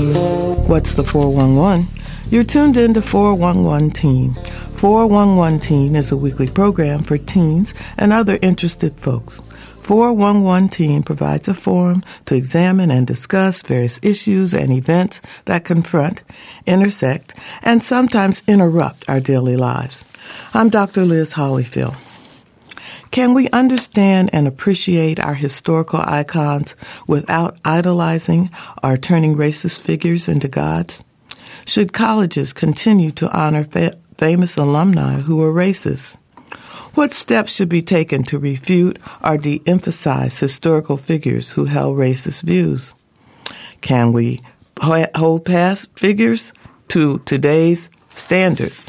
What's the 411? You're tuned in to 411 Teen. 411 Teen is a weekly program for teens and other interested folks. 411 Teen provides a forum to examine and discuss various issues and events that confront, intersect, and sometimes interrupt our daily lives. I'm Dr. Liz Hollyfield. Can we understand and appreciate our historical icons without idolizing or turning racist figures into gods? Should colleges continue to honor famous alumni who were racist? What steps should be taken to refute or de-emphasize historical figures who held racist views? Can we hold past figures to today's standards?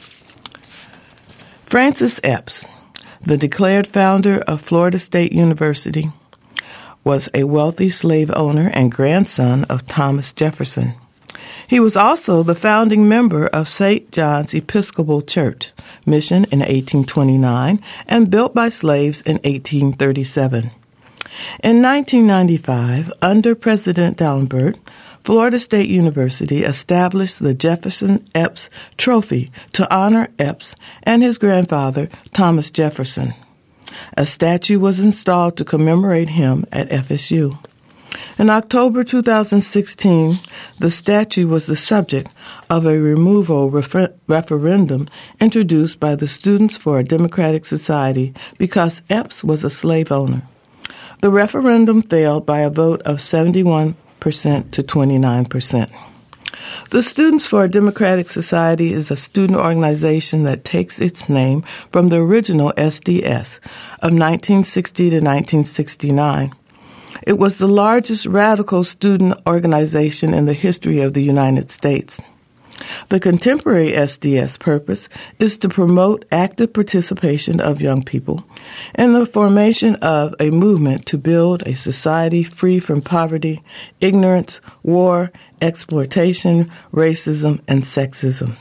Francis Epps, the declared founder of Florida State University, was a wealthy slave owner and grandson of Thomas Jefferson. He was also the founding member of St. John's Episcopal Church, mission in 1829 and built by slaves in 1837. In 1995, under President Dallenberg, Florida State University established the Jefferson Epps Trophy to honor Epps and his grandfather, Thomas Jefferson. A statue was installed to commemorate him at FSU. In October 2016, the statue was the subject of a removal referendum introduced by the Students for a Democratic Society because Epps was a slave owner. The referendum failed by a vote of 71% to 29%. The Students for a Democratic Society is a student organization that takes its name from the original SDS of 1960 to 1969. It was the largest radical student organization in the history of the United States. The contemporary SDS purpose is to promote active participation of young people in the formation of a movement to build a society free from poverty, ignorance, war, exploitation, racism, and sexism.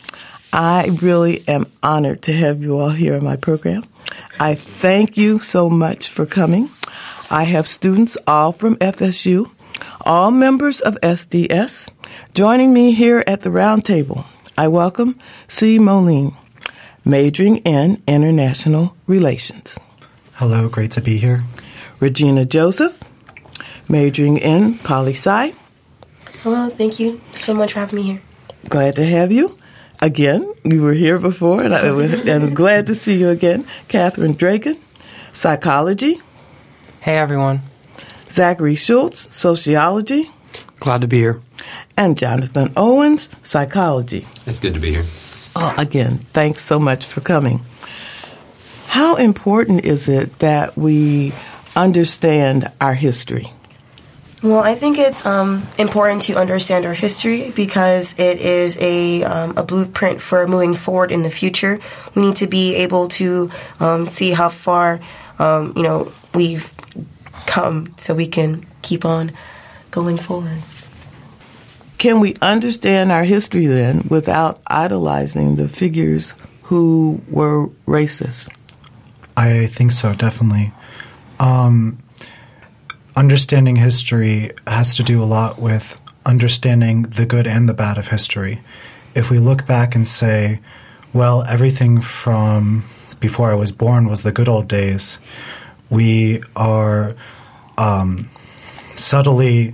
I really am honored to have you all here in my program. I thank you so much for coming. I have students all from FSU, all members of SDS. Joining me here at the round table, I welcome C. Moline, majoring in International Relations. Hello, great to be here. Regina Joseph, majoring in Poli-Sci. Hello, thank you so much for having me here. Glad to have you. Again, you were here before, and I'm glad to see you again. Catherine Draken, Psychology. Hey, everyone. Zachary Schultz, Sociology. Glad to be here. And Jonathan Owens, Psychology. It's good to be here. Oh, again, thanks so much for coming. How important is it that we understand our history? Well, I think it's important to understand our history because it is a blueprint for moving forward in the future. We need to be able to see how far we've come so we can keep on going forward. Can we understand our history then without idolizing the figures who were racist? I think so, definitely. Understanding history has to do a lot with understanding the good and the bad of history. If we look back and say, well, everything from before I was born was the good old days, we are subtly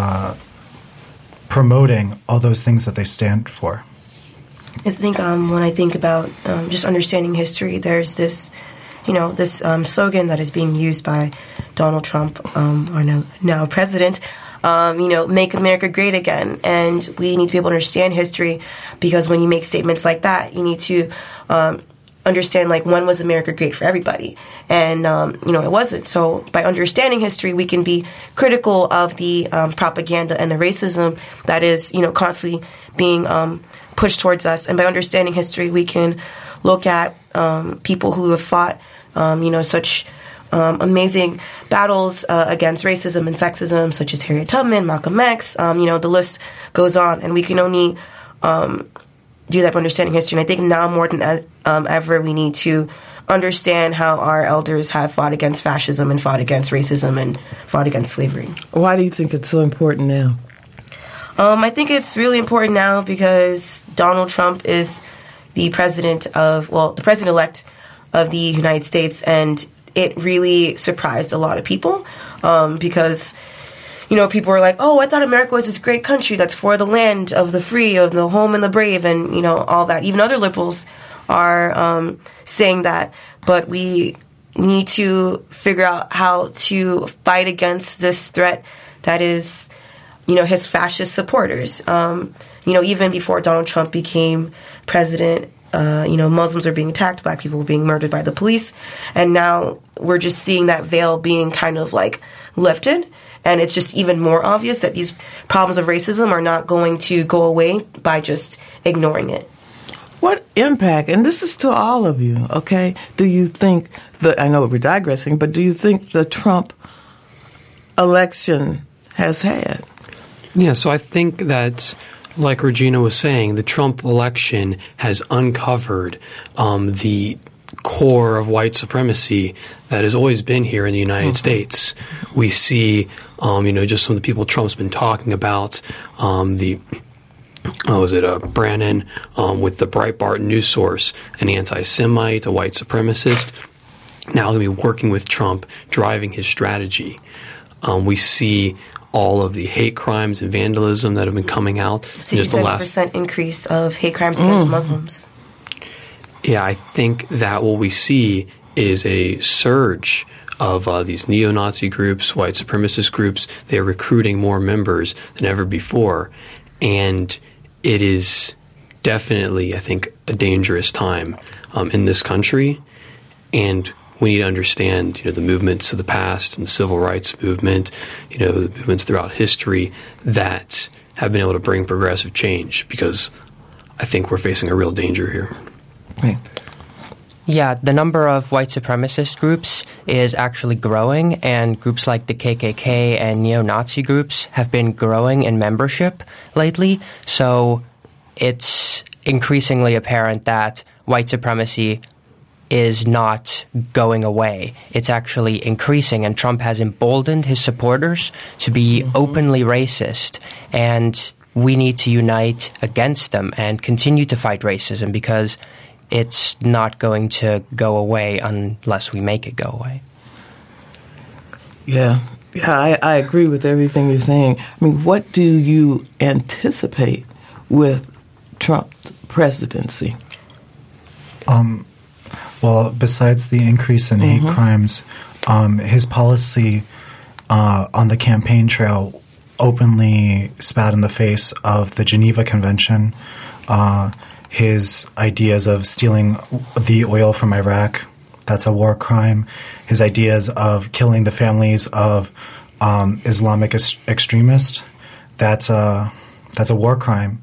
promoting all those things that they stand for. I think when I think about just understanding history, there's this, this slogan that is being used by Donald Trump, our now president, make America great again. And we need to be able to understand history because when you make statements like that, you need to understand, when was America great for everybody? And, it wasn't. So by understanding history, we can be critical of the propaganda and the racism that is, constantly being pushed towards us. And by understanding history, we can look at people who have fought, such amazing battles against racism and sexism, such as Harriet Tubman, Malcolm X. The list goes on. And we can only do that by understanding history. And I think now more than ever, we need to understand how our elders have fought against fascism and fought against racism and fought against slavery. Why do you think it's so important now? I think it's really important now because Donald Trump is the president-elect of the United States, and it really surprised a lot of people because, people were like, oh, I thought America was this great country that's for the land of the free, of the home and the brave, and, all that. Even other liberals are saying that, but we need to figure out how to fight against this threat that is, his fascist supporters. Even before Donald Trump became president, Muslims are being attacked, black people were being murdered by the police, and now we're just seeing that veil being kind of like lifted, and it's just even more obvious that these problems of racism are not going to go away by just ignoring it. What impact, and this is to all of you, okay, do you think, I know we're digressing, but do you think the Trump election has had? Yeah, so I think that, like Regina was saying, the Trump election has uncovered the core of white supremacy that has always been here in the United States. We see, just some of the people Trump's been talking about, Brannon with the Breitbart news source, an anti-Semite, a white supremacist, now going to be working with Trump, driving his strategy. We see all of the hate crimes and vandalism that have been coming out. 67% increase of hate crimes against Muslims. Yeah, I think that what we see is a surge of these neo-Nazi groups, white supremacist groups. They're recruiting more members than ever before. And it is definitely, I think, a dangerous time in this country. And we need to understand, the movements of the past and the civil rights movement, the movements throughout history that have been able to bring progressive change, because I think we're facing a real danger here. Right. Yeah, the number of white supremacist groups is actually growing, and groups like the KKK and neo-Nazi groups have been growing in membership lately. So it's increasingly apparent that white supremacy is not going away. It's actually increasing, and Trump has emboldened his supporters to be openly racist, and we need to unite against them and continue to fight racism, because it's not going to go away unless we make it go away. Yeah, I agree with everything you're saying. I mean, what do you anticipate with Trump's presidency? Well, besides the increase in hate crimes, his policy on the campaign trail openly spat in the face of the Geneva Convention. His ideas of stealing the oil from Iraq, that's a war crime. His ideas of killing the families of Islamic extremists, that's a war crime.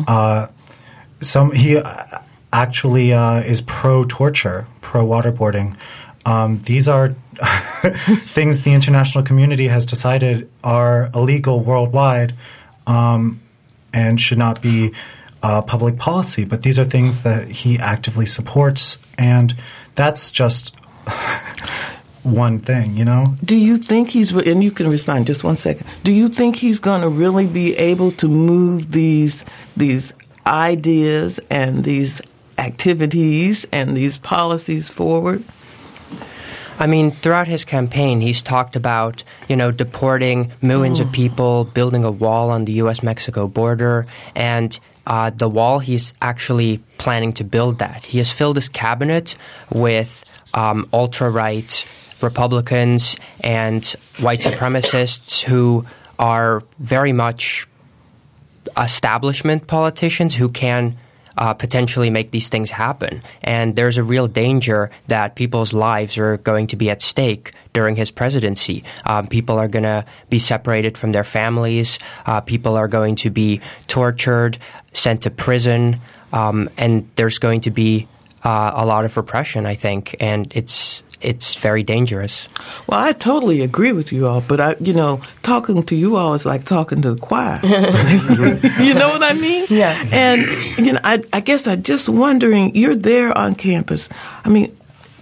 He actually is pro-torture, pro-waterboarding. These are things the international community has decided are illegal worldwide and should not be public policy. But these are things that he actively supports, and that's just one thing, Do you think he's, and you can respond just 1 second, do you think he's going to really be able to move these ideas and these activities and these policies forward? I mean, throughout his campaign, he's talked about, deporting millions of people, building a wall on the U.S.-Mexico border, and the wall, he's actually planning to build that. He has filled his cabinet with ultra-right Republicans and white supremacists who are very much establishment politicians who can potentially make these things happen. And there's a real danger that people's lives are going to be at stake during his presidency. People are going to be separated from their families. People are going to be tortured, sent to prison, and there's going to be a lot of repression, I think, and it's very dangerous. Well, I totally agree with you all, but talking to you all is like talking to the choir. You know what I mean? Yeah. And I guess I'm just wondering, you're there on campus. I mean,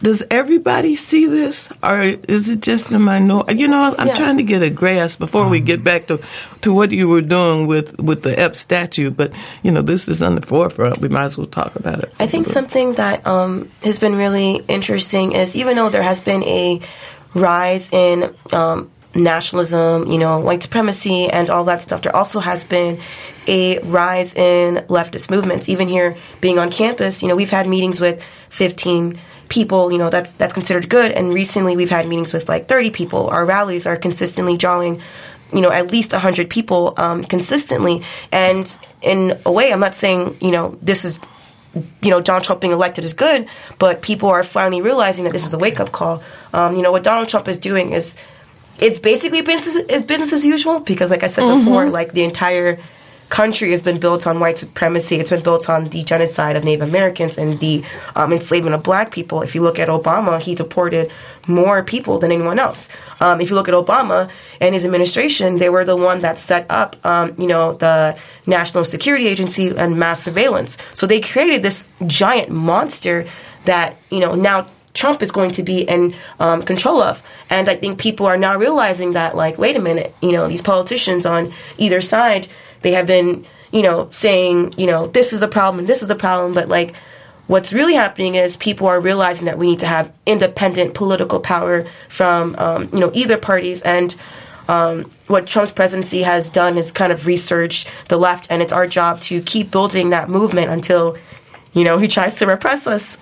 does everybody see this, or is it just a minority? I'm trying to get a grasp before we get back to what you were doing with the Epps statue. But this is on the forefront. We might as well talk about it. I think something that has been really interesting is, even though there has been a rise in nationalism, white supremacy, and all that stuff, there also has been a rise in leftist movements. Even here, being on campus, we've had meetings with 15 people, that's considered good. And recently we've had meetings with like 30 people. Our rallies are consistently drawing, at least 100 people consistently. And in a way, I'm not saying, this is, Donald Trump being elected is good, but people are finally realizing that this is a wake-up call. What Donald Trump is doing is, it's basically business as usual, because like I said before, like the entire country has been built on white supremacy. It's been built on the genocide of Native Americans and the enslavement of black people. If you look at Obama, he deported more people than anyone else. If you look at Obama and his administration, they were the one that set up, the National Security Agency and mass surveillance. So they created this giant monster that, now Trump is going to be in control of. And I think people are now realizing that, like, wait a minute, these politicians on either side, they have been, saying, this is a problem and this is a problem. But, like, what's really happening is people are realizing that we need to have independent political power from, either parties. And what Trump's presidency has done is kind of resurge the left. And it's our job to keep building that movement until, he tries to repress us.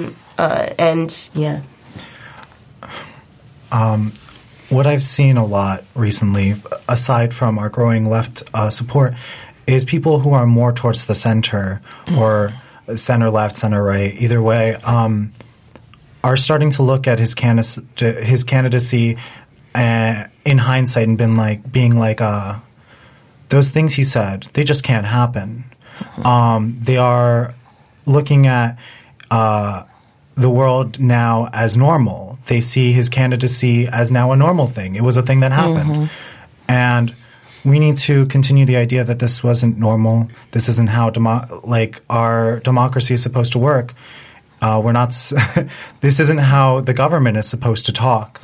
What I've seen a lot recently, aside from our growing left support, is people who are more towards the center or center left, center right, either way, are starting to look at his candidacy in hindsight and being like, those things he said, they just can't happen. They are looking at the world now as normal. They see his candidacy as now a normal thing. It was a thing that happened. And we need to continue the idea that this wasn't normal. This isn't how our democracy is supposed to work. We're not this isn't how the government is supposed to talk,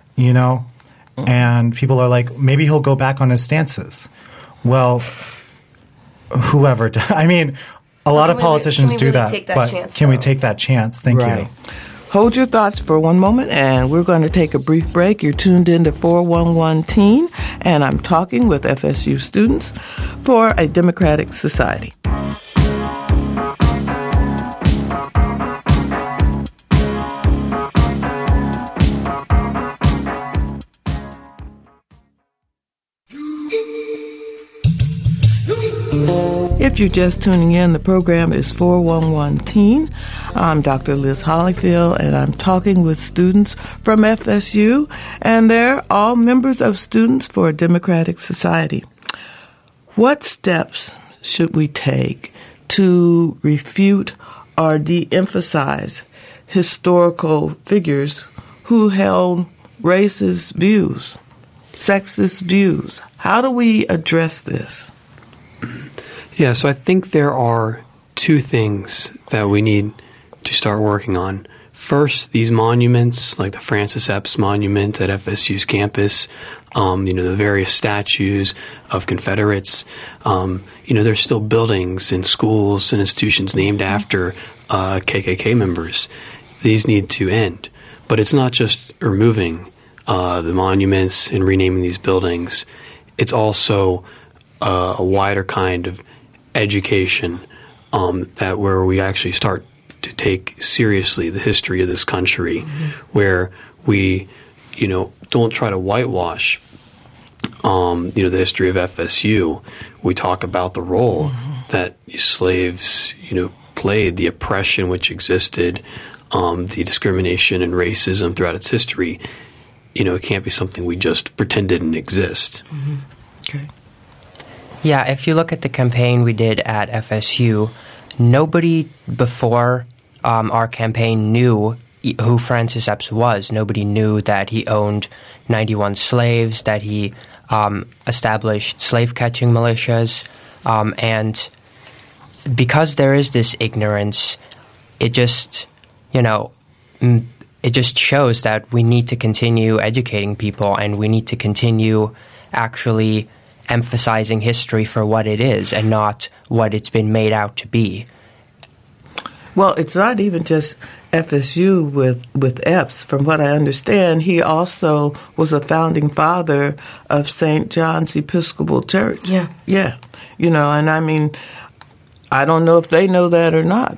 And people are like, maybe he'll go back on his stances. Well, whoever I mean, a lot of politicians do that, but can we take that chance? Thank you. Hold your thoughts for one moment, and we're going to take a brief break. You're tuned in to 411 Teen, and I'm talking with FSU students for a democratic society. If you're just tuning in, the program is 411 Teen. I'm Dr. Liz Hollyfield, and I'm talking with students from FSU, and they're all members of Students for a Democratic Society. What steps should we take to refute or de-emphasize historical figures who held racist views, sexist views? How do we address this? Yeah, so I think there are two things that we need to start working on. First, these monuments, like the Francis Epps Monument at FSU's campus, the various statues of Confederates, there's still buildings and schools and institutions named after KKK members. These need to end. But it's not just removing the monuments and renaming these buildings. It's also a wider kind of education that where we actually start to take seriously the history of this country, where we, don't try to whitewash, the history of FSU. We talk about the role that slaves, played, the oppression which existed, the discrimination and racism throughout its history. It can't be something we just pretend didn't exist. Okay. Yeah, if you look at the campaign we did at FSU, nobody before our campaign knew who Francis Epps was. Nobody knew that he owned 91 slaves, that he established slave-catching militias. And because there is this ignorance, it just, it just shows that we need to continue educating people, and we need to continue actually emphasizing history for what it is and not what it's been made out to be. Well, it's not even just FSU with Epps. From what I understand, he also was a founding father of St. John's Episcopal Church. Yeah. Yeah. You know, and I mean, I don't know if they know that or not.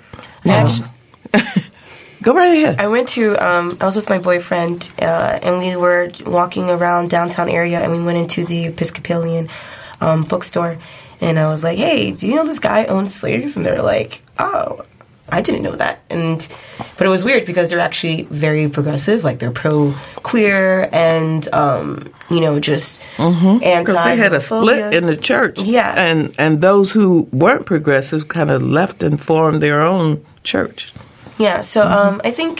Go right ahead. I went to, I was with my boyfriend, and we were walking around downtown area, and we went into the Episcopalian bookstore, and I was like, hey, do you know this guy owns slaves? And they're like, oh, I didn't know that. But it was weird because they're actually very progressive, like they're pro-queer and, just anti. Because they had a split in the church. Yeah. And those who weren't progressive kind of left and formed their own church. Yeah, so I think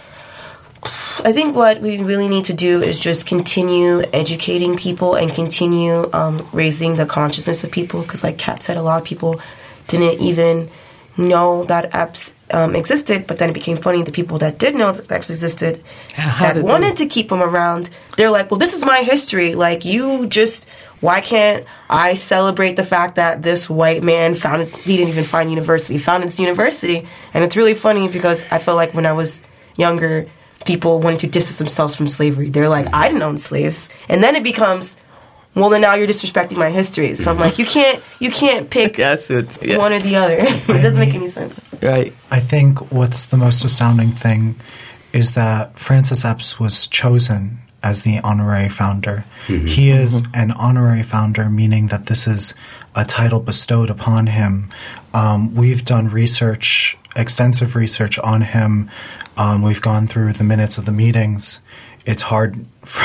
what we really need to do is just continue educating people and continue raising the consciousness of people. Because like Kat said, a lot of people didn't even know that Epps existed, but then it became funny. The people that did know that Epps existed, that wanted to keep him around, they're like, well, this is my history. Like, why can't I celebrate the fact that this white man he didn't even find university, founded this university? And it's really funny because I feel like when I was younger, people wanted to distance themselves from slavery. They're like, I didn't own slaves. And then it becomes, well, then now you're disrespecting my history. So I'm like, you can't pick one or the other. It doesn't make any sense. Right. I think what's the most astounding thing is that Francis Epps was chosen as the honorary founder. Mm-hmm. He is an honorary founder, meaning that this is a title bestowed upon him. We've done extensive research on him. We've gone through the minutes of the meetings. It's hard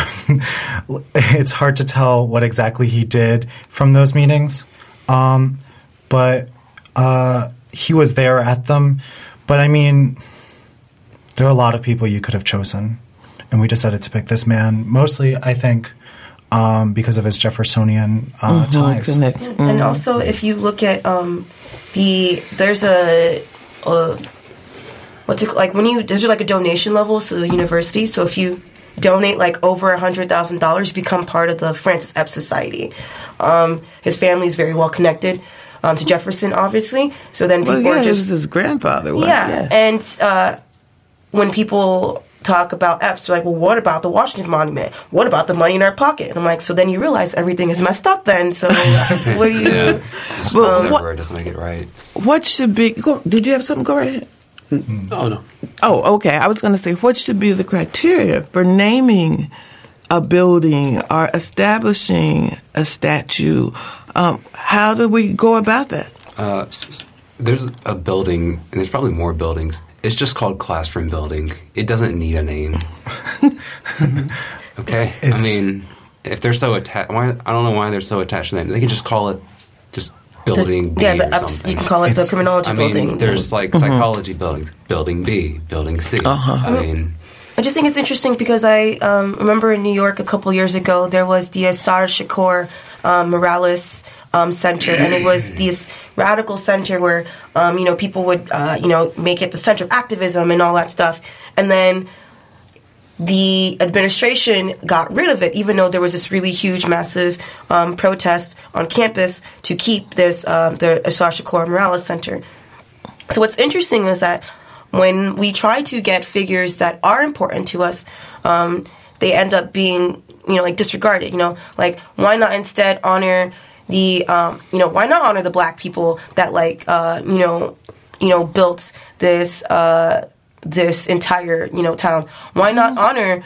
to tell what exactly he did from those meetings, but he was there at them. But I mean, there are a lot of people you could have chosen, and we decided to pick this man, mostly, I think, because of his Jeffersonian ties. And also, if you look at there's like a donation level to the university. So if you donate like over $100,000, you become part of the Francis Epps Society. His family is very well connected to Jefferson, obviously. So then people are just his grandfather. And when people talk about Epps, they're like, well, what about the Washington Monument? What about the money in our pocket? And I'm like, so then you realize everything is messed up then. So what do you... Yeah. It doesn't make it right. What should be... Did you have something? Go right ahead. Oh, no. Oh, okay. I was going to say, what should be the criteria for naming a building or establishing a statue? How do we go about that? There's a building, and there's probably more buildings. It's just called Classroom Building. It doesn't need a name. Okay? I mean, if they're so attached, I don't know why they're so attached to them. They can just call it just Building B or something. You can call it the criminology building. There's like psychology buildings, Building B, Building C. I just think it's interesting because I remember in New York a couple years ago, there was the Assar Shakur Morales Center, and it was this radical center where, people would, make it the center of activism and all that stuff. And then the administration got rid of it, even though there was this really huge, massive protest on campus to keep this, the Assar Shakur Morales Center. So what's interesting is that when we try to get figures that are important to us, they end up being, disregarded. Like, why not instead honor the, why not honor the black people that, built this, this entire, town? Why not honor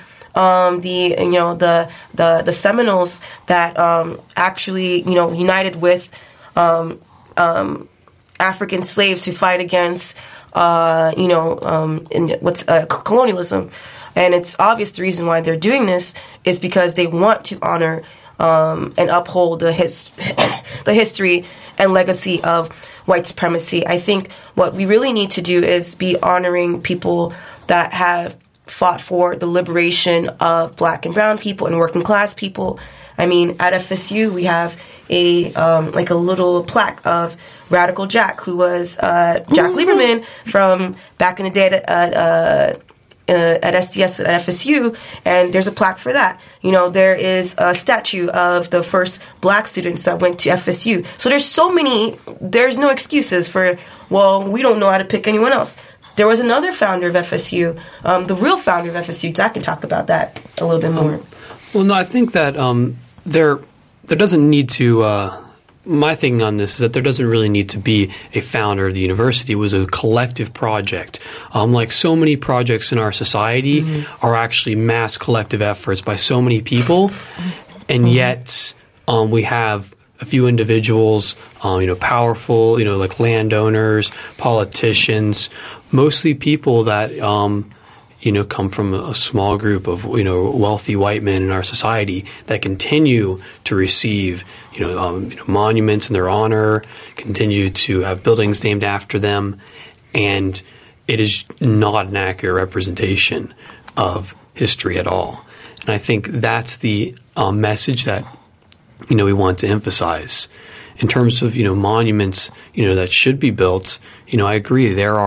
the Seminoles that actually, united with African slaves to fight against colonialism? And it's obvious the reason why they're doing this is because they want to honor and uphold the history and legacy of white supremacy. I think what we really need to do is be honoring people that have fought for the liberation of black and brown people and working class people. I mean, at FSU, we have a little plaque of Radical Jack, who was Jack Lieberman from back in the day at SDS at FSU, and there's a plaque for that. You know, there is a statue of the first black students that went to FSU. So there's no excuses for, well, we don't know how to pick anyone else. There was another founder of FSU, the real founder of FSU. Jack can talk about that a little bit more. Well, no, I think that there doesn't need to. My thinking on this is that there doesn't really need to be a founder of the university. It was a collective project. Like so many projects in our society are actually mass collective efforts by so many people, and yet we have a few individuals, powerful, like landowners, politicians, mostly people that come from a small group of, wealthy white men in our society that continue to receive, monuments in their honor, continue to have buildings named after them, and it is not an accurate representation of history at all. And I think that's the message that, we want to emphasize. In terms of, monuments, that should be built, I agree. There's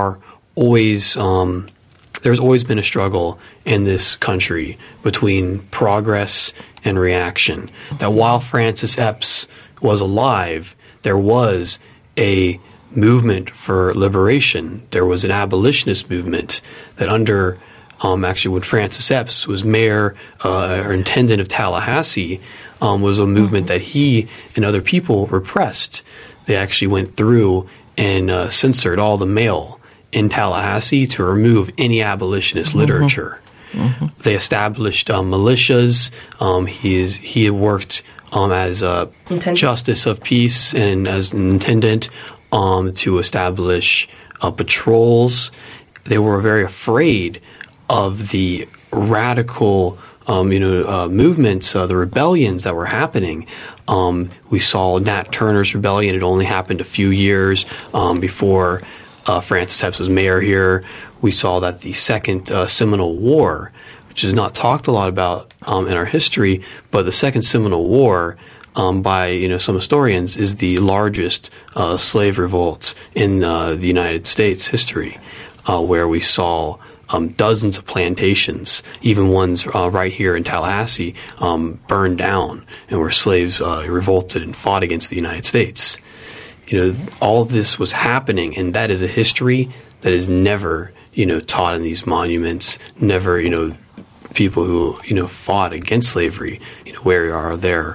always been a struggle in this country between progress and reaction. That while Francis Epps was alive, there was a movement for liberation. There was an abolitionist movement that under, actually when Francis Epps was mayor or intendant of Tallahassee, was a movement that he and other people repressed. They actually went through and censored all the mail in Tallahassee to remove any abolitionist literature. They established militias. He had worked as a justice of peace and as an intendant to establish patrols. They were very afraid of the radical movements, the rebellions that were happening. We saw Nat Turner's rebellion. It only happened a few years before Francis Epps was mayor here. We saw that the Second Seminole War, which is not talked a lot about in our history, but the Second Seminole War, by some historians, is the largest slave revolt in the United States history, where we saw dozens of plantations, even ones right here in Tallahassee, burned down, and where slaves revolted and fought against the United States. All of this was happening, and that is a history that is never, taught in these monuments. Never, people who, fought against slavery, where are there,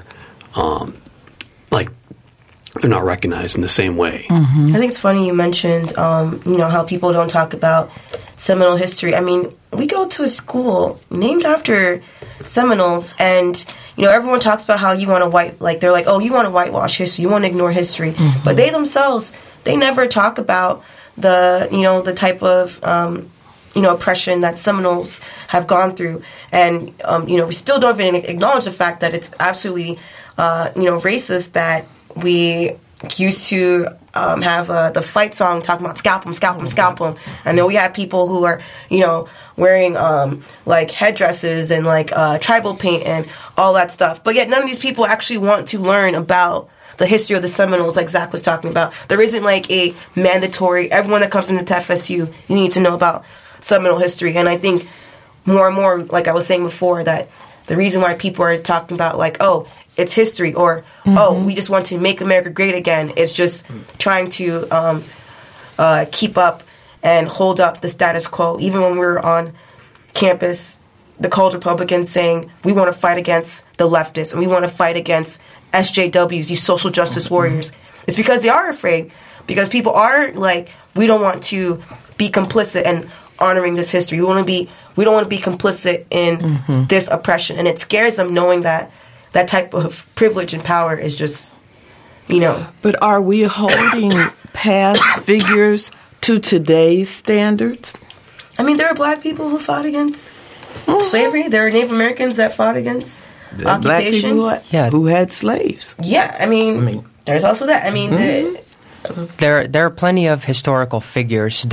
they're not recognized in the same way. I think it's funny you mentioned, how people don't talk about Seminole history. I mean, we go to a school named after Seminoles, and everyone talks about how you want to they're like, oh, you want to whitewash history, you want to ignore history, but they themselves, they never talk about the the type of oppression that Seminoles have gone through, and we still don't even acknowledge the fact that it's absolutely racist that we used to have the fight song talking about scalp 'em, scalp 'em, scalp 'em. I know we have people who are, wearing headdresses and tribal paint and all that stuff. But yet none of these people actually want to learn about the history of the Seminoles like Zach was talking about. There isn't a mandatory, everyone that comes into FSU, you need to know about Seminole history. And I think more and more, like I was saying before, that the reason why people are talking about oh, it's history, or oh, we just want to make America great again. It's just trying to keep up and hold up the status quo. Even when we were on campus, the college Republicans saying we want to fight against the leftists and we want to fight against SJWs, these social justice warriors. It's because they are afraid, because people are we don't want to be complicit in honoring this history. We don't want to be complicit in this oppression, and it scares them knowing that that type of privilege and power is just, But are we holding past figures to today's standards? I mean, there are black people who fought against slavery. There are Native Americans that fought against occupation. Black people who had slaves. Yeah, I mean, there's also that. I mean, there are plenty of historical figures that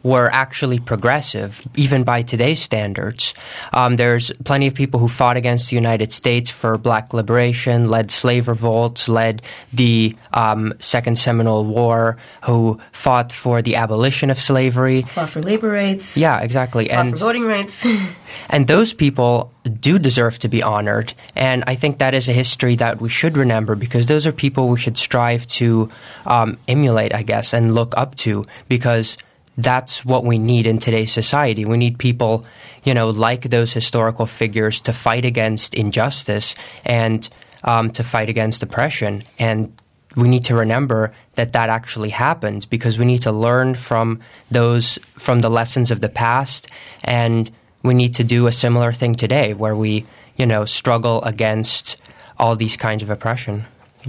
were actually progressive, even by today's standards. There's plenty of people who fought against the United States for black liberation, led slave revolts, led the Second Seminole War, who fought for the abolition of slavery. Fought for labor rights. Yeah, exactly. Fought for voting rights. And those people do deserve to be honored. And I think that is a history that we should remember, because those are people we should strive to emulate, I guess, and look up to, because that's what we need in today's society. We need people, like those historical figures to fight against injustice and to fight against oppression. And we need to remember that actually happened, because we need to learn from the lessons of the past, and we need to do a similar thing today where we, struggle against all these kinds of oppression.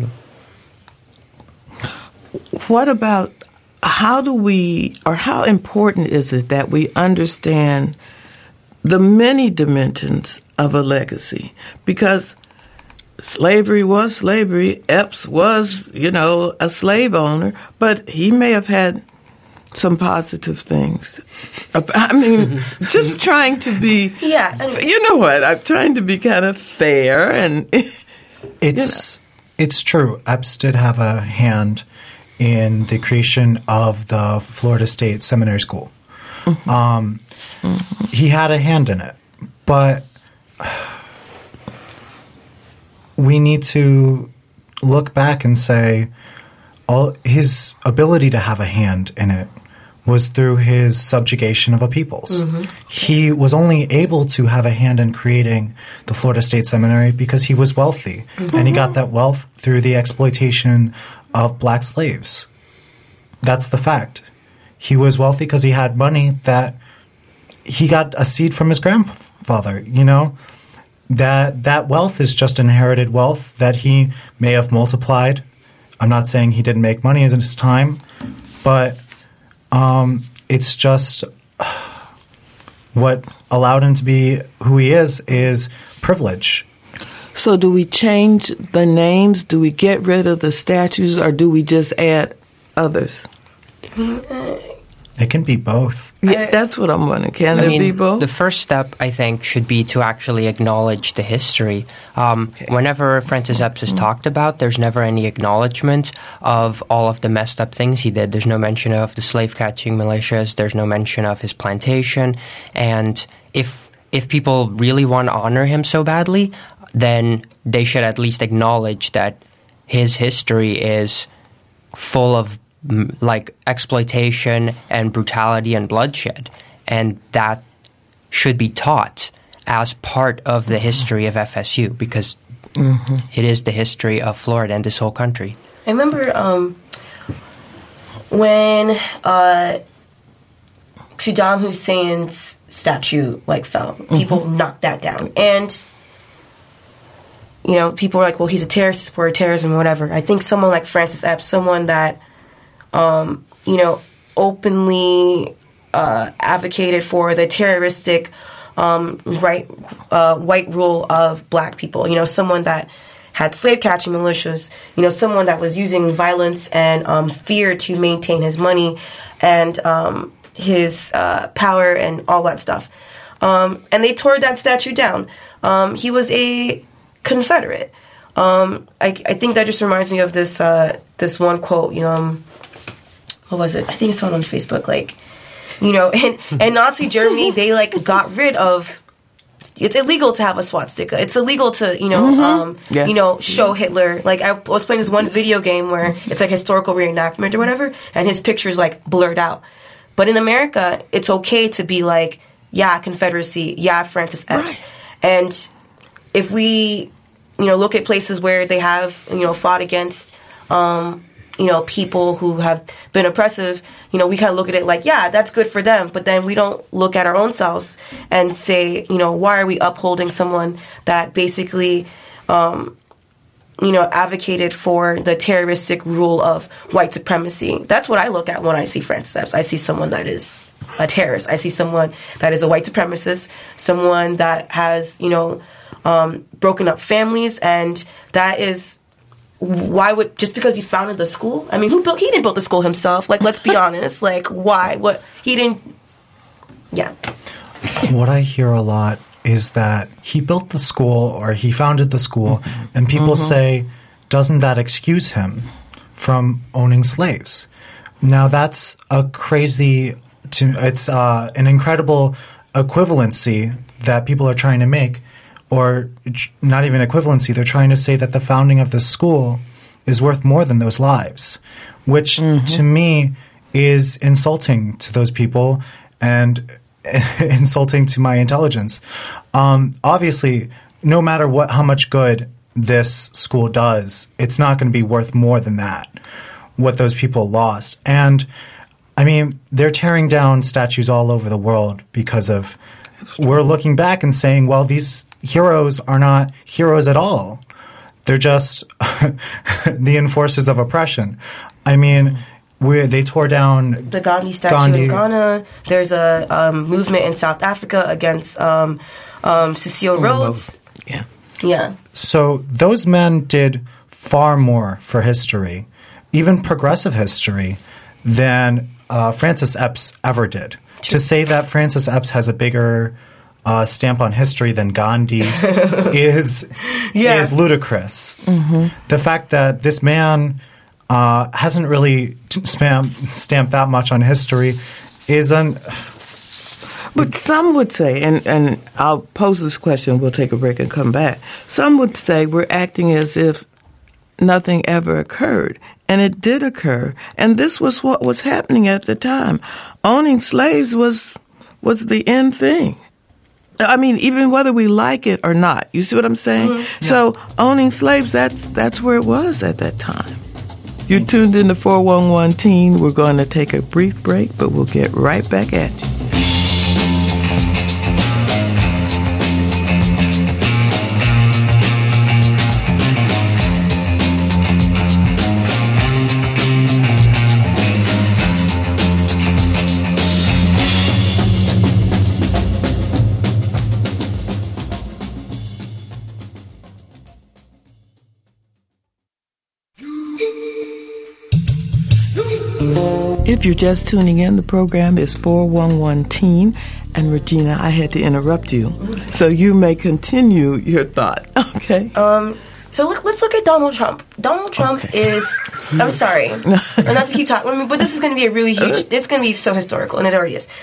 What about how important is it that we understand the many dimensions of a legacy? Because slavery was slavery. Epps was, a slave owner, but he may have had some positive things. I mean, just trying to be, I'm trying to be kind of fair. And It's true. Epps did have a hand in the creation of the Florida State Seminary School. He had a hand in it, but we need to look back and say his ability to have a hand in it was through his subjugation of a peoples. He was only able to have a hand in creating the Florida State Seminary because he was wealthy, and he got that wealth through the exploitation of black slaves. That's the fact. He was wealthy because he had money that he got a seed from his grandfather, That wealth is just inherited wealth that he may have multiplied. I'm not saying he didn't make money in his time, but it's just what allowed him to be who he is privilege. So do we change the names? Do we get rid of the statues, or do we just add others? It can be both. Yeah, that's what I'm wondering. Can there be both? The first step, I think, should be to actually acknowledge the history. Whenever Francis Epps is talked about, there's never any acknowledgement of all of the messed up things he did. There's no mention of the slave-catching militias. There's no mention of his plantation. And if people really want to honor him so badly, then they should at least acknowledge that his history is full of exploitation and brutality and bloodshed, and that should be taught as part of the history of FSU, because it is the history of Florida and this whole country. I remember when Saddam Hussein's statue fell, people knocked that down, and people were like, well, he's a terrorist, supported terrorism or whatever. I think someone like Francis Epps, someone that openly advocated for the terroristic white rule of black people. Someone that had slave-catching militias. Someone that was using violence and fear to maintain his money and his power and all that stuff. And they tore that statue down. He was a Confederate. I think that just reminds me of this one quote. What was it? I think it's on Facebook. In Nazi Germany, they got rid of. It's illegal to have a swastika. It's illegal to show Hitler. I was playing this one video game where it's historical reenactment or whatever, and his picture's blurred out. But in America, it's okay to be Confederacy, Francis Epps, and if we look at places where they have fought against people who have been oppressive, we kind of look at it that's good for them. But then we don't look at our own selves and say, why are we upholding someone that basically, advocated for the terroristic rule of white supremacy? That's what I look at when I see Francis Epps. I see someone that is a terrorist. I see someone that is a white supremacist, someone that has, broken up families, and that is why would, just because he founded the school? I mean, he didn't build the school himself. Like, let's be honest. Like, why? He didn't, yeah. What I hear a lot is that he built the school or he founded the school, and people say, doesn't that excuse him from owning slaves? Now, that's it's an incredible equivalency that people are trying to make, or not even equivalency. They're trying to say that the founding of this school is worth more than those lives, which to me is insulting to those people and insulting to my intelligence. Obviously, no matter how much good this school does, it's not going to be worth more than that, what those people lost. And I mean, they're tearing down statues all over the world because of, we're looking back and saying, well, these heroes are not heroes at all. They're just the enforcers of oppression. I mean, they tore down the Gandhi statue in Ghana. There's a movement in South Africa against Cecile Rhodes. Yeah. Yeah. So those men did far more for history, even progressive history, than Francis Epps ever did. To say that Francis Epps has a bigger stamp on history than Gandhi is ludicrous. The fact that this man hasn't really stamped that much on history is But some would say, and I'll pose this question, we'll take a break and come back. Some would say we're acting as if nothing ever occurred. And it did occur. And this was what was happening at the time. Owning slaves was the end thing. I mean, even whether we like it or not. You see what I'm saying? Yeah. So owning slaves, that's where it was at that time. You're tuned in to 411 Teen. We're going to take a brief break, but we'll get right back at you. If you're just tuning in, the program is 411 Teen. And Regina, I had to interrupt you, so you may continue your thought. Okay. So let's look at Donald Trump. Donald Trump is, I'm sorry, not to keep talking, but this is going to be a really huge, it's going to be so historical, and it already is.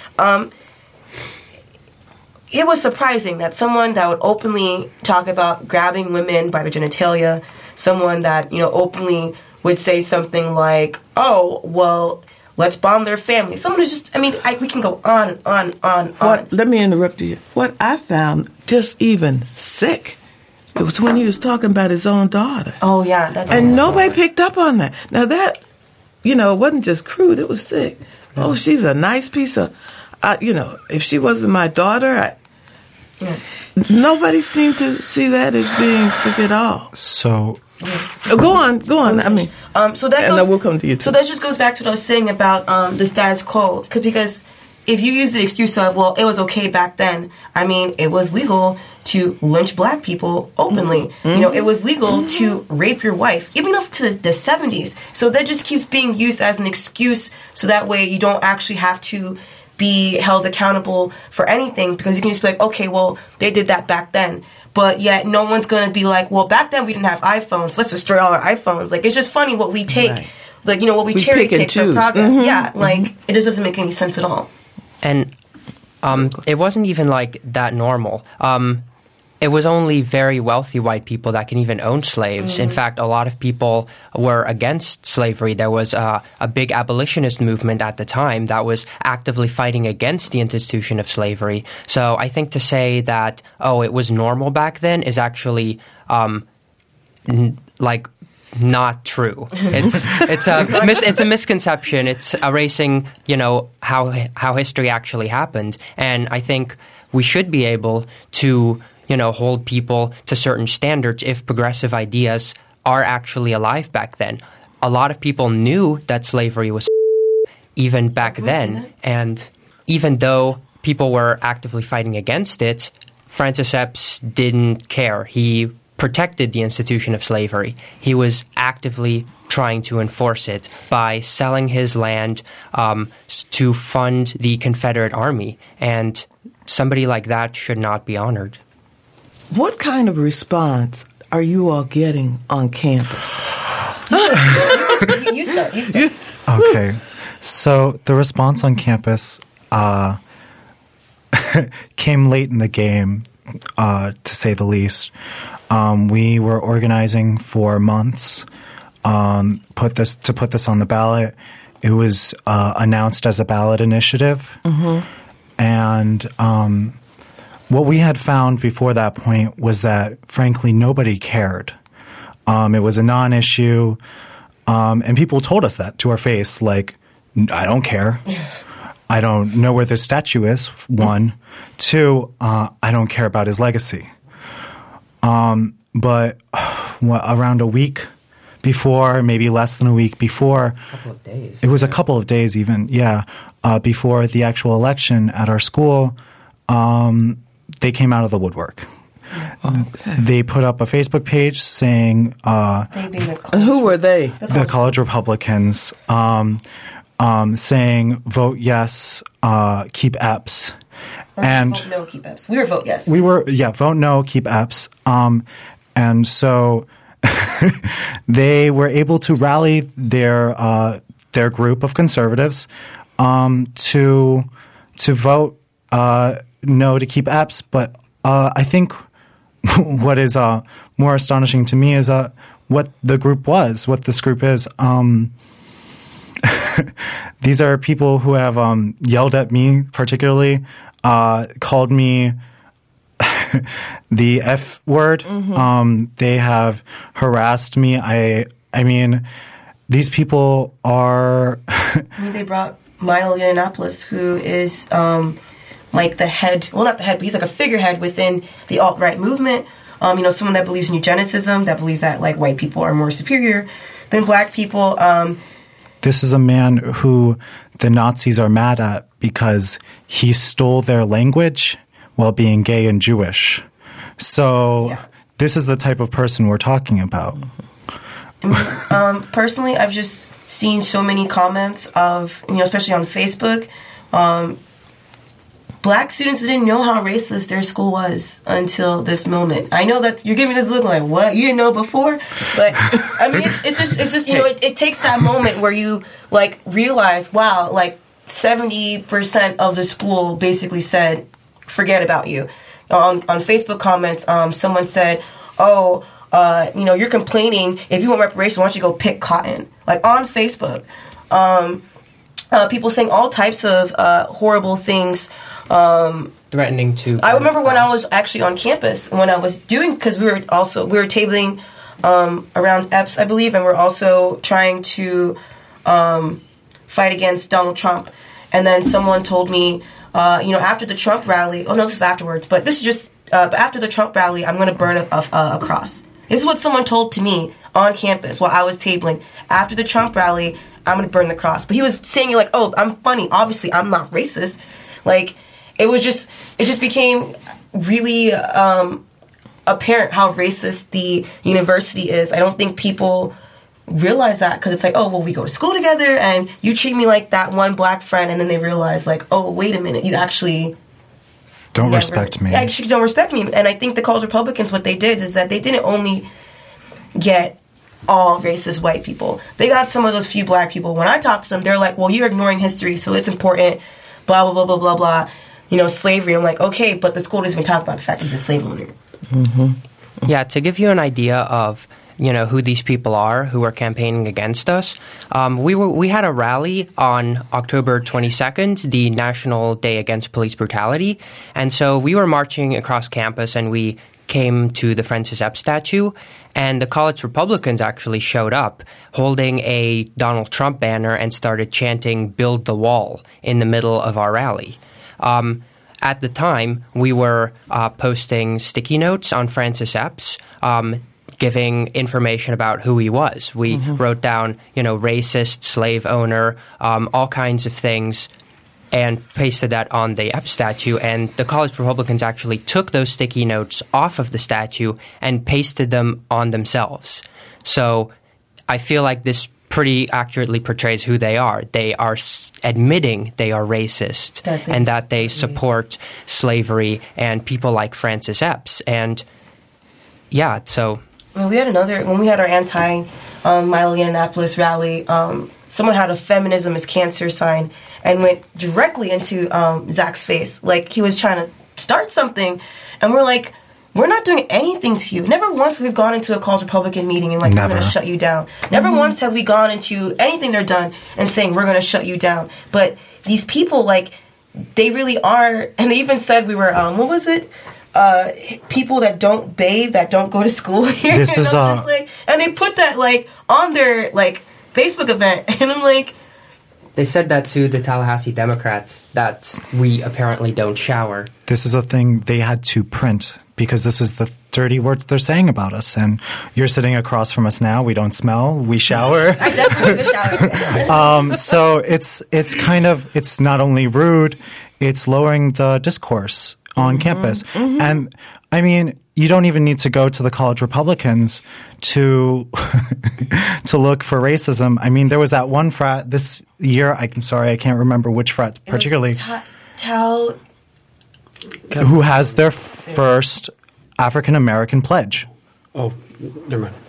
It was surprising that someone that would openly talk about grabbing women by their genitalia, someone that, openly would say something like, oh, well, let's bomb their family. Someone who's just, we can go on. Let me interrupt you. What I found just even sick, it was when he was talking about his own daughter. Oh, yeah. That's and nobody picked up on that. Now that, it wasn't just crude, it was sick. Yeah. Oh, she's a nice piece of, if she wasn't my daughter, nobody seemed to see that as being sick at all. So... Go on. So that goes. And we'll come to you too. So that just goes back to what I was saying about the status quo. Because if you use the excuse of, well, it was okay back then. It was legal to lynch black people openly. Mm-hmm. It was legal to rape your wife, even up to the 70s. So that just keeps being used as an excuse. So that way you don't actually have to be held accountable for anything, because you can just be like, okay, well, they did that back then. But yet no one's going to be like, well, back then we didn't have iPhones. Let's destroy all our iPhones. Like, it's just funny what we take, right. What we cherry pick for progress. Mm-hmm. Yeah, it just doesn't make any sense at all. And it wasn't even like that normal. It was only very wealthy white people that can even own slaves. Mm-hmm. In fact, a lot of people were against slavery. There was a big abolitionist movement at the time that was actively fighting against the institution of slavery. So I think to say that, it was normal back then is actually not true. It's a misconception. It's erasing, how history actually happened. And I think we should be able to hold people to certain standards if progressive ideas are actually alive back then. A lot of people knew that slavery was even back then, and even though people were actively fighting against it, Francis Epps didn't care. He protected the institution of slavery. He was actively trying to enforce it by selling his land to fund the Confederate Army, and somebody like that should not be honored. What kind of response are you all getting on campus? You start. Okay. So the response on campus came late in the game, to say the least. We were organizing for months to put this on the ballot. It was announced as a ballot initiative. Mm-hmm. And what we had found before that point was that, frankly, nobody cared. It was a non-issue. And people told us that to our face, like, I don't care. I don't know where this statue is, one. Two, I don't care about his legacy. But around a week before, maybe less than a week before. A couple of days. It was a couple of days even, before the actual election at our school, they came out of the woodwork. Okay. They put up a Facebook page saying Who were they? the college Republicans saying vote yes, keep EPS. And vote no, keep EPS. We were vote yes. We were vote no, keep EPS. And so they were able to rally their group of conservatives to vote no to keep EPS. But I think what is more astonishing to me is what this group is. These are people who have yelled at me particularly, called me the F word. Mm-hmm. They have harassed me. I mean, these people are they brought Milo Yiannopoulos, who is like the head, well, not the head, but he's like a figurehead within the alt-right movement. Someone that believes in eugenicism, that believes that like white people are more superior than black people. This is a man who the Nazis are mad at because he stole their language while being gay and Jewish. So This is the type of person we're talking about. Personally, I've just seen so many comments of, especially on Facebook, black students didn't know how racist their school was until this moment. I know that you're giving me this look like, what? You didn't know before? But, I mean, it's just it takes that moment where you, like, realize, wow, like, 70% of the school basically said, forget about you. On Facebook comments, someone said, you're complaining. If you want reparations, why don't you go pick cotton? Like, on Facebook. People saying all types of horrible things. Threatening to. I remember when I was actually on campus, when I was doing, because we were tabling around EPS, I believe, and we're also trying to fight against Donald Trump. And then someone told me, after the Trump rally, this is afterwards, but this is just, after the Trump rally, I'm going to burn a cross. This is what someone told to me on campus while I was tabling. After the Trump rally, I'm going to burn the cross. But he was saying, like, oh, I'm funny. Obviously, I'm not racist. Like, it just became really apparent how racist the university is. I don't think people realize that because it's like, oh, well, we go to school together and you treat me like that one black friend, and then they realize, like, oh, wait a minute, you actually don't respect me. Actually don't respect me. And I think the college Republicans, what they did is that they didn't only get all racist white people. They got some of those few black people. When I talk to them, they're like, well, you're ignoring history, so it's important, blah, blah, blah, blah, blah, blah. Slavery. I'm like, okay, but the school doesn't even talk about the fact he's a slave owner. Mm-hmm. Yeah, to give you an idea of who these people are who are campaigning against us. We had a rally on October 22nd, the National Day Against Police Brutality, and so we were marching across campus and we came to the Francis Epps statue, and the college Republicans actually showed up holding a Donald Trump banner and started chanting "Build the Wall" in the middle of our rally. At the time, we were posting sticky notes on Francis Epps, giving information about who he was. We wrote down, racist, slave owner, all kinds of things. and pasted that on the Epps statue. And the college Republicans actually took those sticky notes off of the statue and pasted them on themselves. So I feel like this pretty accurately portrays who they are. They are admitting they are racist and that they support slavery and people like Francis Epps. And yeah, so... When we had our anti-Milo Yiannopoulos rally, someone had a feminism is cancer sign and went directly into Zach's face. Like, he was trying to start something. And we're like, we're not doing anything to you. Never once have we gone into a college Republican meeting and, like, we're going to shut you down. Never once have we gone into anything they're done and saying, we're going to shut you down. But these people, like, they really are, and they even said we were, what was it? People that don't bathe, that don't go to school here. This is just like, and they put that, like, on their, like, Facebook event, and I'm like... They said that to the Tallahassee Democrats, that we apparently don't shower. This is a thing they had to print, because this is the dirty words they're saying about us. And you're sitting across from us now. We don't smell. We shower. I definitely shower. So it's kind of, it's not only rude, it's lowering the discourse on campus. And I mean, you don't even need to go to the college Republicans to to look for racism. I mean, there was that one frat this year. I'm sorry, I can't remember which frat particularly. Who has their first African American pledge. Oh, never mind.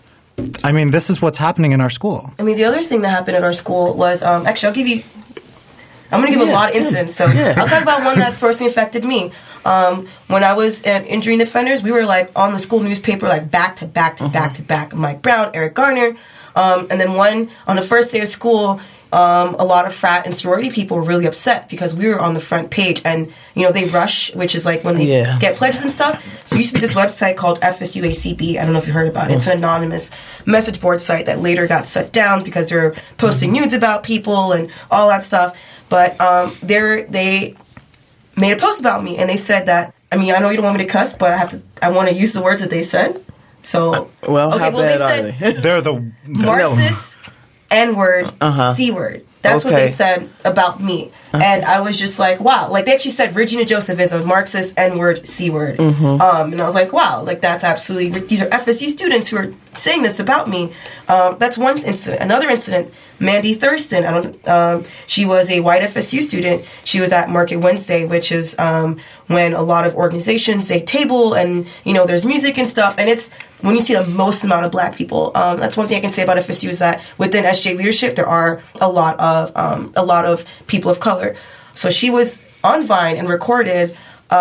I mean, this is what's happening in our school. I mean, the other thing that happened at our school was, actually, I'm going to give a lot of incidents. So I'll talk about one that first affected me. When I was at Injury Defenders, we were, like, on the school newspaper, like, back to back to back to back. Mike Brown, Eric Garner. And then on the first day of school, a lot of frat and sorority people were really upset because we were on the front page. And, you know, they rush, which is, like, when they get pledges and stuff. So there used to be this website called FSUACB. I don't know if you heard about it. It's an anonymous message board site that later got shut down because they were posting nudes about people and all that stuff. But they made a post about me, and they said that, I mean, I know you don't want me to cuss, but I want to use the words that they said. So, how bad they said, are they? They're the Marxist, N-word, C-word. That's what they said about me. And I was just like, wow. Like, they actually said Regina Joseph is a Marxist, N-word, C-word. And I was like, wow, like, that's absolutely... These are FSU students who are saying this about me. That's one incident. Another incident, Mandy Thurston. She was a white FSU student. She was at Market Wednesday, which is when a lot of organizations, they table and, you know, there's music and stuff. And it's when you see the most amount of black people. That's one thing I can say about FSU is that within SJ leadership, there are a lot of people of color. So she was on Vine and recorded,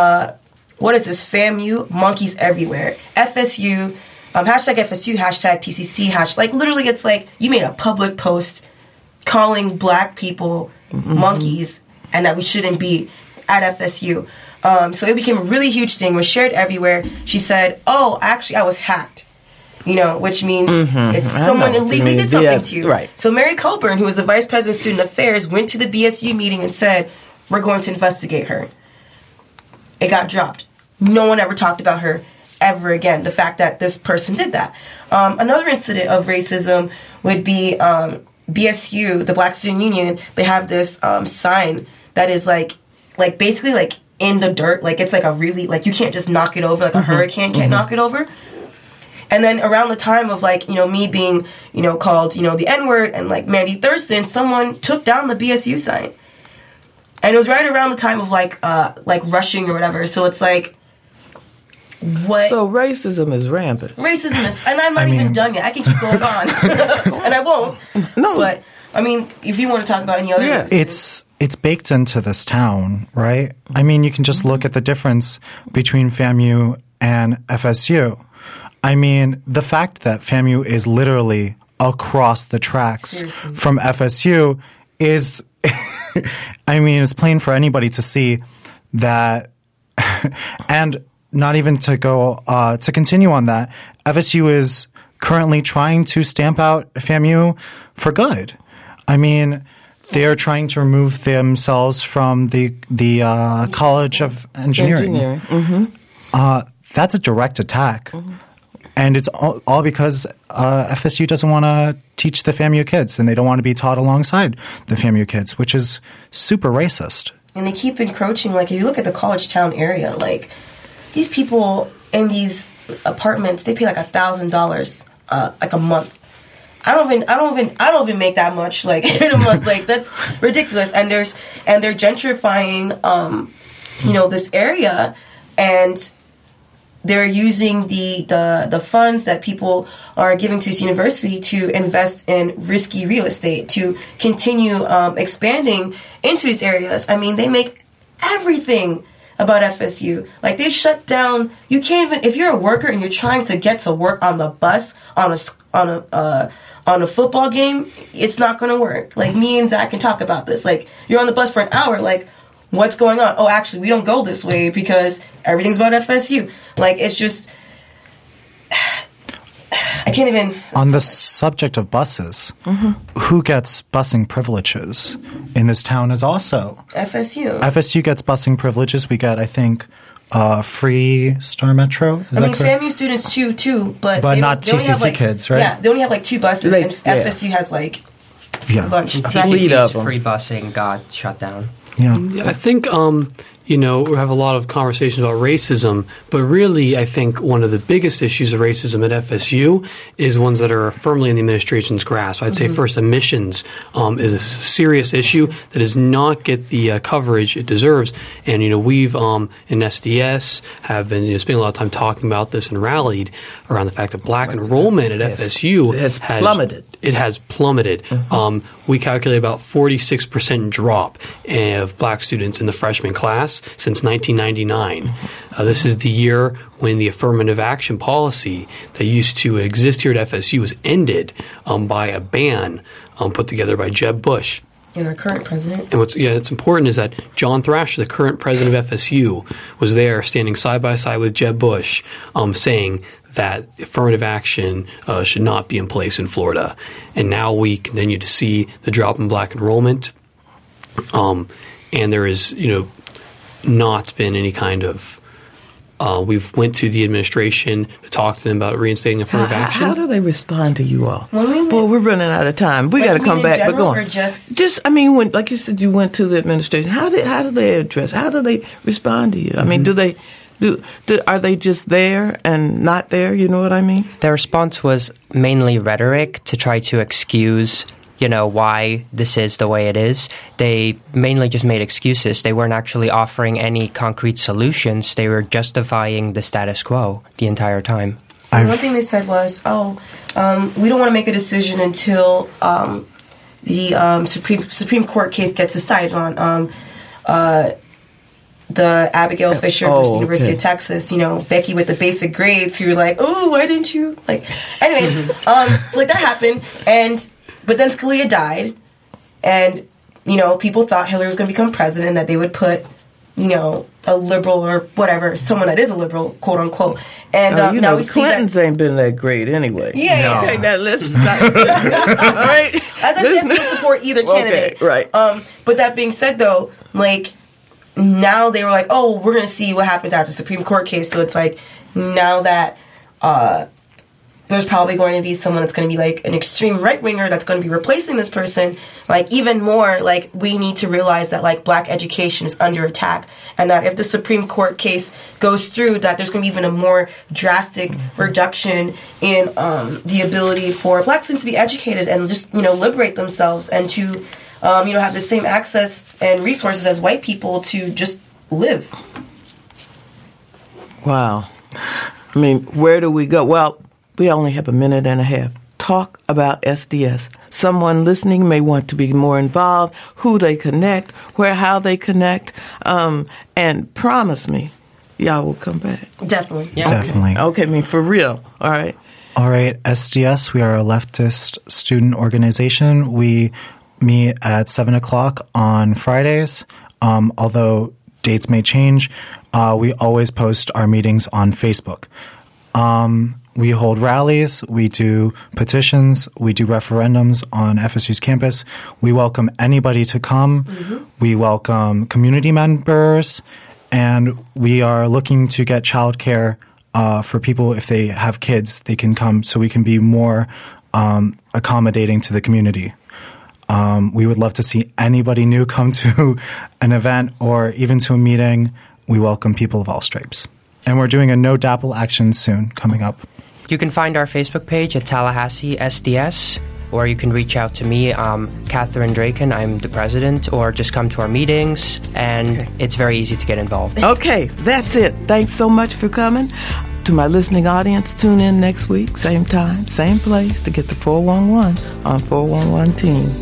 what is this, FAMU, monkeys everywhere, FSU, hashtag FSU, hashtag TCC, like literally it's like you made a public post calling black people monkeys and that we shouldn't be at FSU. So it became a really huge thing, was shared everywhere. She said, oh, actually I was hacked. You know, which means it's someone illegally did something to you. Right. So Mary Coburn, who was the vice president of student affairs, went to the BSU meeting and said, we're going to investigate her. It got dropped. No one ever talked about her ever again, the fact that this person did that. Another incident of racism would be BSU, the Black Student Union, they have this sign that is like basically like in the dirt. Like it's like a really, like you can't just knock it over, like a hurricane can't knock it over. And then around the time of, like, you know, me being, you know, called, you know, the N-word and, like, Mandy Thurston, someone took down the BSU sign. And it was right around the time of, like rushing or whatever. So it's like, what? So racism is rampant. Racism is, and I'm not even done yet. I can keep going on. And I won't. No. But, I mean, if you want to talk about any other... It's baked into this town, right? I mean, you can just look at the difference between FAMU and FSU. I mean, the fact that FAMU is literally across the tracks from FSU is, I mean, it's plain for anybody to see that, and not even to go, to continue on that, FSU is currently trying to stamp out FAMU for good. I mean, they're trying to remove themselves from the College of Engineering. That's a direct attack. And it's all because FSU doesn't want to teach the FAMU kids, and they don't want to be taught alongside the FAMU kids, which is super racist. And they keep encroaching. Like, if you look at the college town area, like, these people in these apartments, they pay like $1,000 like a month. I don't even make that much, like, in a month. Like, that's ridiculous. And they're gentrifying this area, and they're using the funds that people are giving to this university to invest in risky real estate, to continue expanding into these areas. I mean, they make everything about FSU. Like, they shut down. You can't even, if you're a worker and you're trying to get to work on the bus on a football game, it's not going to work. Like, me and Zach can talk about this. Like, you're on the bus for an hour. Like, what's going on? Oh, actually, we don't go this way because everything's about FSU. Like, it's just, I can't even. On the subject of buses, who gets busing privileges in this town is also FSU. FSU gets busing privileges. We get, I think, free Star Metro. Is that correct? FAMU students too, but not they only have, TCC like, kids, right? Yeah, they only have like 2 buses, and FSU has like a bunch. TCC's free busing got shut down. Yeah. I think, we have a lot of conversations about racism, but really I think one of the biggest issues of racism at FSU is ones that are firmly in the administration's grasp. I'd say first, admissions is a serious issue that does not get the coverage it deserves. And, we've in SDS have been spending a lot of time talking about this and rallied around the fact that black enrollment at FSU has plummeted. It has plummeted. We calculate about 46% drop of black students in the freshman class since 1999. This is the year when the affirmative action policy that used to exist here at FSU was ended by a ban put together by Jeb Bush. And our current president. And what's important is that John Thrasher, the current president of FSU, was there standing side by side with Jeb Bush, saying that affirmative action should not be in place in Florida. And now we continue to see the drop in black enrollment, and there is, not been any kind of. We've went to the administration to talk to them about reinstating affirmative action. How do they respond to you all? Well, we're running out of time. We got to come back. But go on. When, like you said, you went to the administration. How do they address? How do they respond to you? I mean, are they just there and not there? You know what I mean? Their response was mainly rhetoric to try to excuse why this is the way it is. They mainly just made excuses. They weren't actually offering any concrete solutions. They were justifying the status quo the entire time. One thing they said was, we don't want to make a decision until the Supreme Court case gets decided on. The Abigail Fisher versus University of Texas, Becky with the basic grades, who were like, oh, why didn't you? Like, anyways, so like that happened, but then Scalia died, and, people thought Hillary was going to become president, that they would put, a liberal or whatever, someone that is a liberal, quote unquote. And now we see that Clintons ain't been that great anyway. Yeah. Okay, let's stop. All right. As I said, we don't support either candidate. Okay, right. But that being said, though, like, now they were like, oh, we're going to see what happens after the Supreme Court case. So it's like, now that there's probably going to be someone that's going to be like an extreme right-winger that's going to be replacing this person, like, even more, like, we need to realize that, like, black education is under attack, and that if the Supreme Court case goes through, that there's going to be even a more drastic reduction in the ability for black students to be educated and just, liberate themselves and to have the same access and resources as white people to just live. Wow. I mean, where do we go? Well, we only have a minute and a half. Talk about SDS. Someone listening may want to be more involved, who they connect, how they connect, and promise me y'all will come back. Definitely. Yeah. Definitely. Okay, I mean, for real. All right. All right, SDS, we are a leftist student organization. We meet at 7 o'clock on Fridays. Although dates may change, we always post our meetings on Facebook. We hold rallies, we do petitions, we do referendums on FSU's campus. We welcome anybody to come. We welcome community members, and we are looking to get childcare for people, if they have kids, they can come so we can be more accommodating to the community. We would love to see anybody new come to an event or even to a meeting. We welcome people of all stripes. And we're doing a No Dapple action soon coming up. You can find our Facebook page at Tallahassee SDS, or you can reach out to me, Catherine Draken. I'm the president, or just come to our meetings, and it's very easy to get involved. Okay, that's it. Thanks so much for coming. To my listening audience, tune in next week, same time, same place, to get the 411 on 411 Team.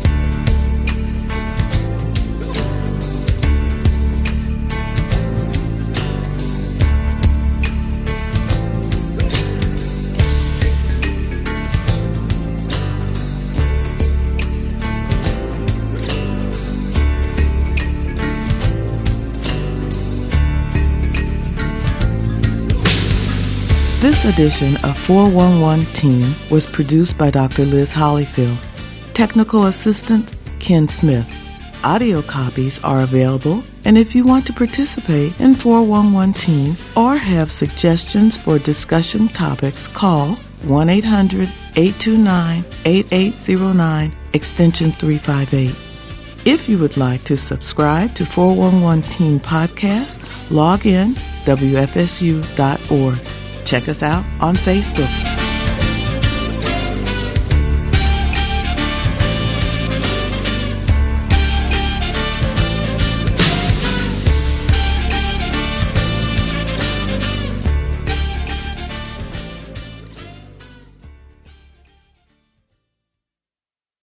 This edition of 411 Team was produced by Dr. Liz Hollyfield. Technical assistance, Ken Smith. Audio copies are available, and if you want to participate in 411 Team or have suggestions for discussion topics, call 1-800-829-8809, extension 358. If you would like to subscribe to 411 Team Podcast, log in WFSU.org. Check us out on Facebook.